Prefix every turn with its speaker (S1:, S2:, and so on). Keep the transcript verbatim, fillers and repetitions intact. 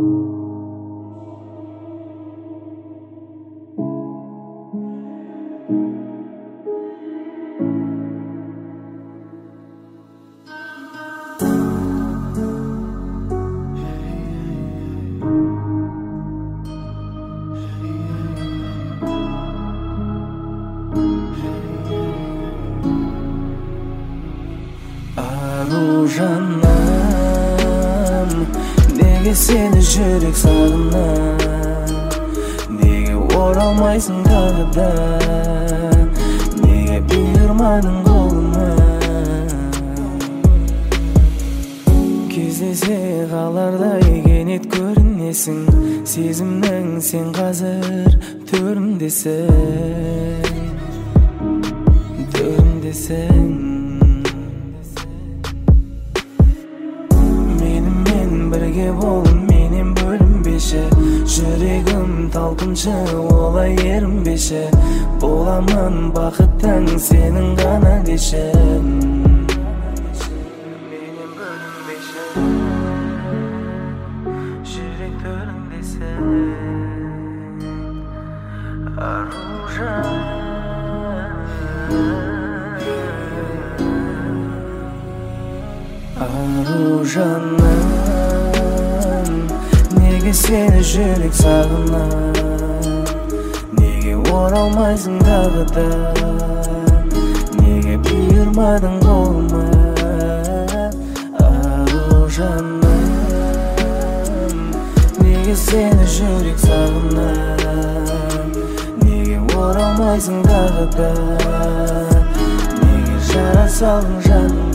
S1: Arу жаным, неге сені жүрек сағынам, неге оралмайсың тағы да, неге бұйырмадың қолыма. Кездесе қалардай кенет көрінесің, сезімнің сен қазір төрімдесің, төрімдесің. Бірге болын менен бөлінбеші, жүрегім талпыншы олай ерінбеші, боламын бақыттың сенің ғана деші. Менен бөлінбеші, жүрек төріндесің, ару жаным. Ару жаным, неге сені жүрек сағынам, неге оралмайсың тағы да, неге бұйырмадың қолыма. Ару жаным, неге сені жүрек сағынам, неге оралмайсың тағы да, неге жара салдың жаным.